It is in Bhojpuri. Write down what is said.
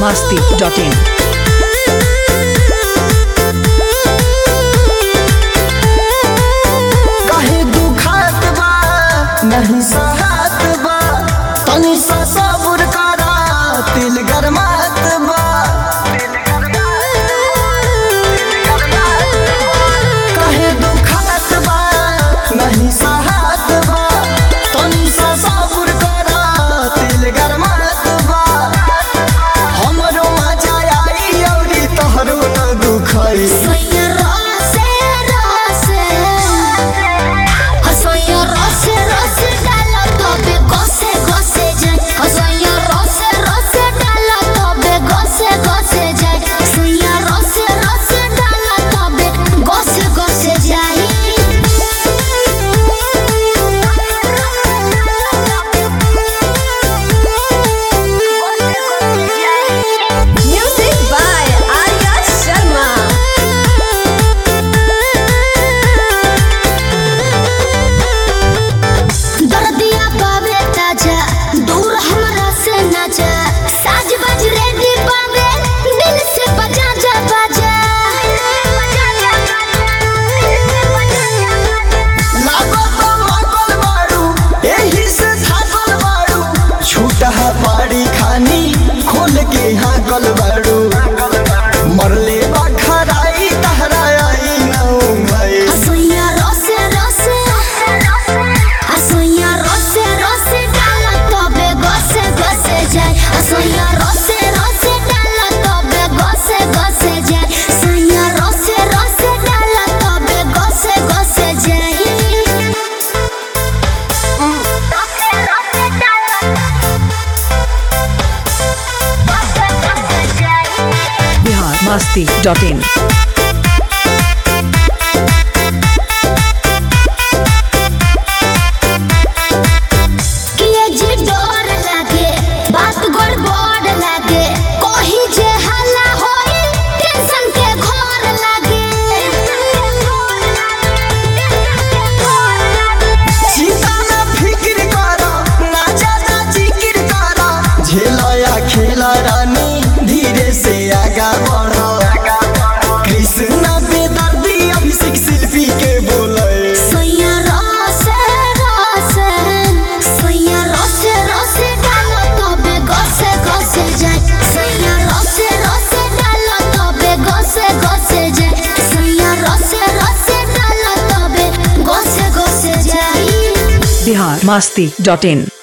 biharmasti.in कहीं दुखात बा नहीं सहत बा तनी सा सब्र करा दिल गरमात बा कहीं दुखात बा नहीं सहत बा तनी सा सब्र करा दिल गरमात बा हमरो मजा आई औरी तोहरो न दुखाई पाड़ी खानी खोल के हाँ गल बाड़ू मरले बखराई तहराई नौ भाई असोया रोसे रोसे असोया रोसे रोसे डाला तबे गसे गसे जाए असोया रोसे रोसे डाला तबे गसे गसे जाए असोया रोसे रोसे डाला तबे गसे गसे जाए biharmasti.in किए जी डर लागे बात गड़बड़ लागे कोही जे हल्ला होई टेंशन के घर लागे चिंता ना फिक्र करा ना ज्यादा जिक्र करा झेलया खेला रानी धीरे से आगा बढ़ो कृष्णा बेदर्दी अभिषेक शिल्पी के बोले सोया रोसे रोसे सोया रोसे रोसे डालो तबे गसे गसे जाए सोया रोसे रोसे डालो तबे गसे गसे जाए सोया रोसे रोसे डालो तबे गसे गसे जाए biharmasti.in